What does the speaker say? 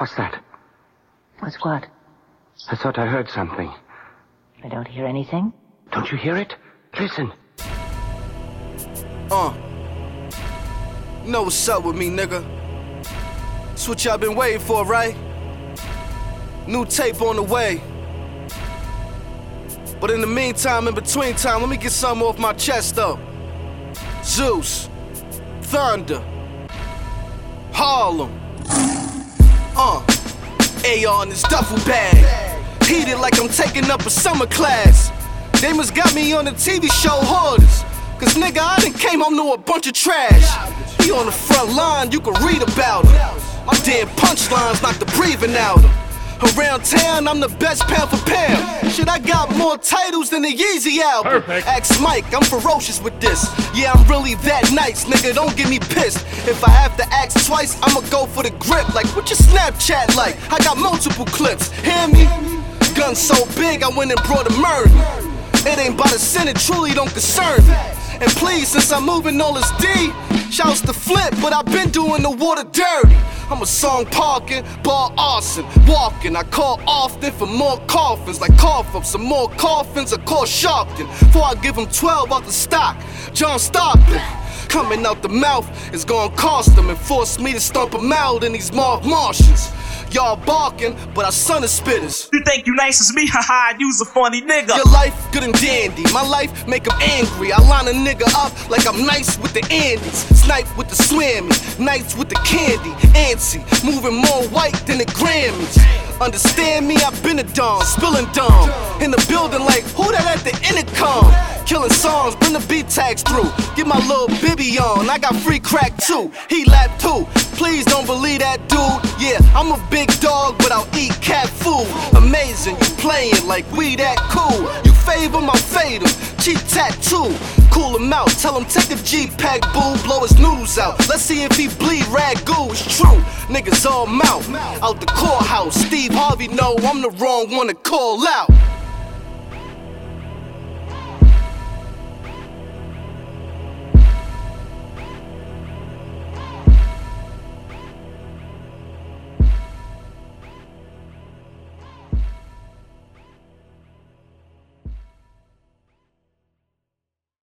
What's that? What's what? I thought I heard something. I don't hear anything. Don't you hear it? Listen. You know what's up with me, nigga. That's what y'all been waiting for, right? New tape on the way. But in the meantime, in between time, let me get something off my chest, though. Zeus, Thunder, Harlem. AR in this duffel bag. Heated like I'm taking up a summer class. They must got me on the TV show Hoarders. Cause nigga, I done came home to a bunch of trash. He on the front line, you can read about him. My damn punchlines knock the breathing out him. Around town, I'm the best pound for pound. Shit, I got more titles than the Yeezy album. Perfect. Ask Mike, I'm ferocious with this. Yeah, I'm really that nice, nigga, don't get me pissed. If I have to ask twice, I'ma go for the grip. Like, what your Snapchat like? I got multiple clips, hear me? Gun so big, I went and brought a murder. It ain't by the sin, it truly don't concern me. And please, since I'm moving all this D, shouts to Flip, but I've been doing the water dirty. I'm a song parking, bar arson, walking. I call often for more coffins, like cough up some more coffins or call Sharpton. Before I give him 12 out the stock, John Stockton. Coming out the mouth is gonna cost them and force me to stomp him out in these Martians. Y'all barking, but our son is spitters. You think you nice as me? Haha, you's a funny nigga. Your life good and dandy, my life make him angry. I line a nigga up like I'm nice with the Andes. Snipe with the swammy, nights with the candy. Antsy, moving more white than the Grammys. Understand me, I've been a Don, spilling Dom. In the building like, who that at the intercom? Killing songs, bring the beat tags through. Get my little bibby on, I got free crack too. He lap too, please don't believe that dude. Yeah, I'm a big dog, but I'll eat cat food. Amazing, you playing like we that cool. You favor my fade him, cheap tattoo. Cool him out, tell him take the G-Pack, boo, blow his noodles out. Let's see if he bleed ragu, it's true. Niggas all mouth, out the courthouse. Steve Harvey know I'm the wrong one to call out.